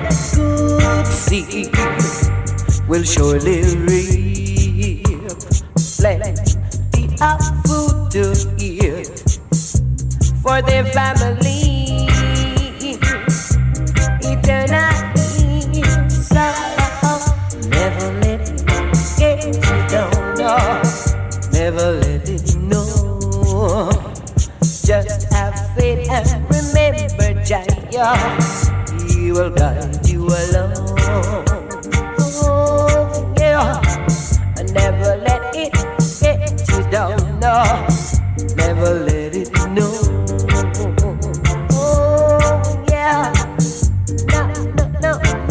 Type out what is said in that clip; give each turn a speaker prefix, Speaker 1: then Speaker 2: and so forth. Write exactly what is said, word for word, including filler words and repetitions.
Speaker 1: good seed will surely reap plenty of food to eat for their family eternally. So never let it get you down, no. Never let it know. Just have faith and remember Jaya, He will guide you along. Oh, yeah. And never let it get you down, no. Never let it know. Oh, yeah. No, no, no.